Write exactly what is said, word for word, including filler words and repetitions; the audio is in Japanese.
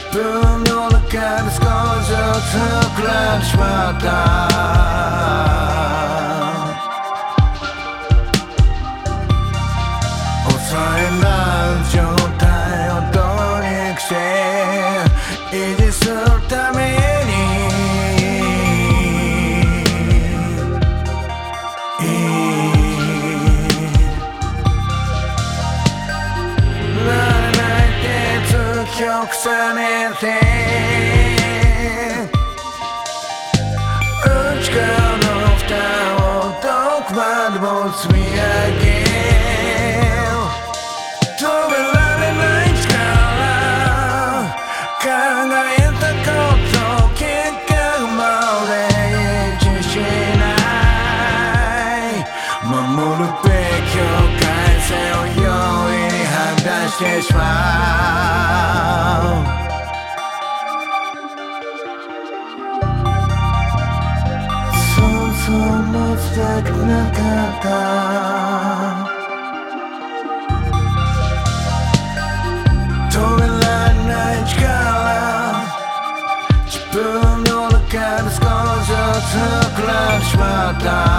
分の中で少しずつ膨らんでしまった抑えられる状態をどうにかして維持するために重ねて内側の負担をどこまでも積み上げ止められない力考えたこと結果まで一致しない守るべき境界線を容易に判断してしまうそう持ちたくなかった止められない力自分の中で少しずつ膨らんでしまった